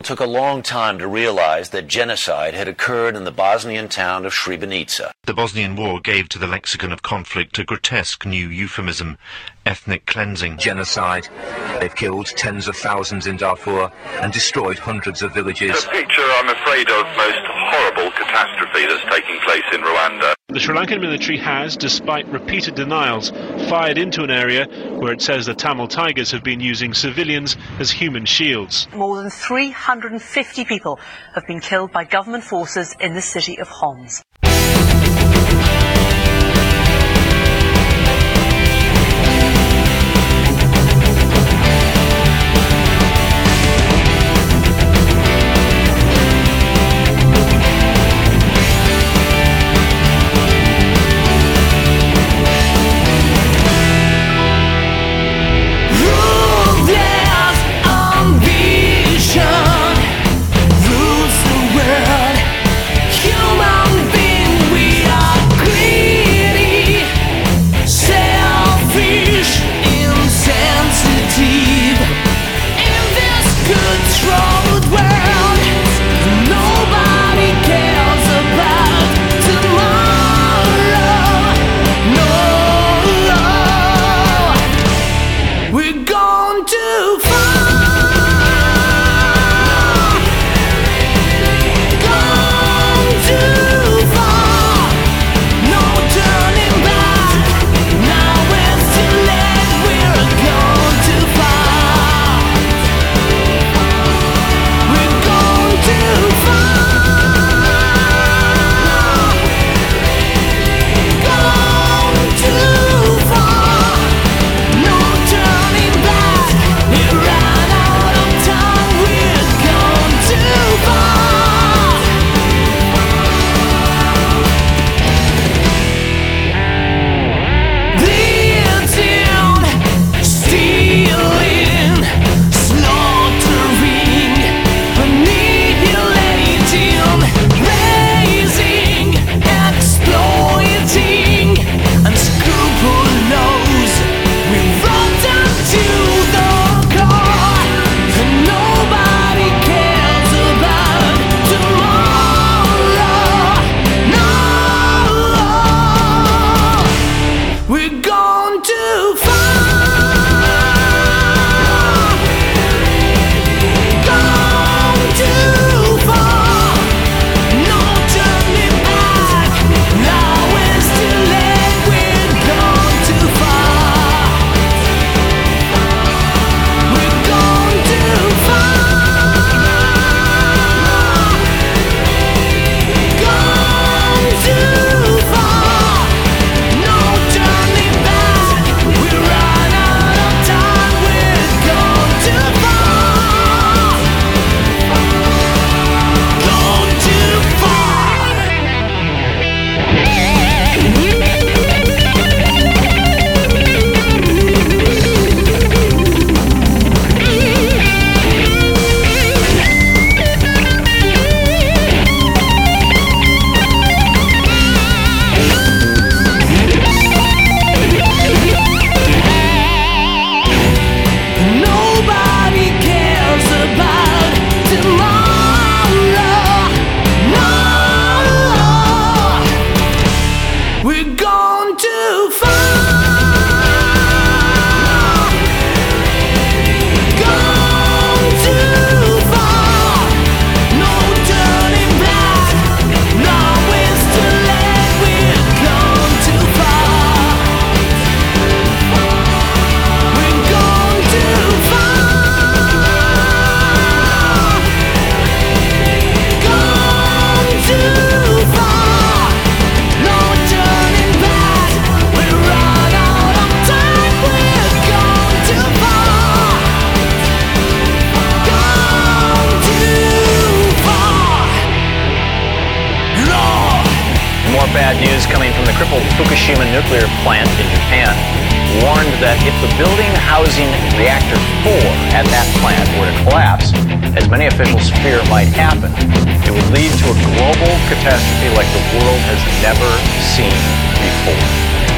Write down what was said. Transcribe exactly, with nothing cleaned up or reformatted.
took a long time to realize that genocide had occurred in the Bosnian town of Srebrenica. The Bosnian War gave to the lexicon of conflict a grotesque new euphemism, ethnic cleansing. Genocide. They've killed tens of thousands in Darfur and destroyed hundreds of villages. It's a picture, I'm afraid, of most horrible catastrophe that's taking place in Rwanda. The Sri Lankan military has, despite repeated denials, fired into an area where it says the Tamil Tigers have been using civilians as human shields. More than three hundred fifty people have been killed by government forces in the city of Homs. Bad news coming from the crippled Fukushima nuclear plant in Japan warned that if the building housing reactor four at that plant were to collapse, as many officials fear might happen, it would lead to a global catastrophe like the world has never seen before.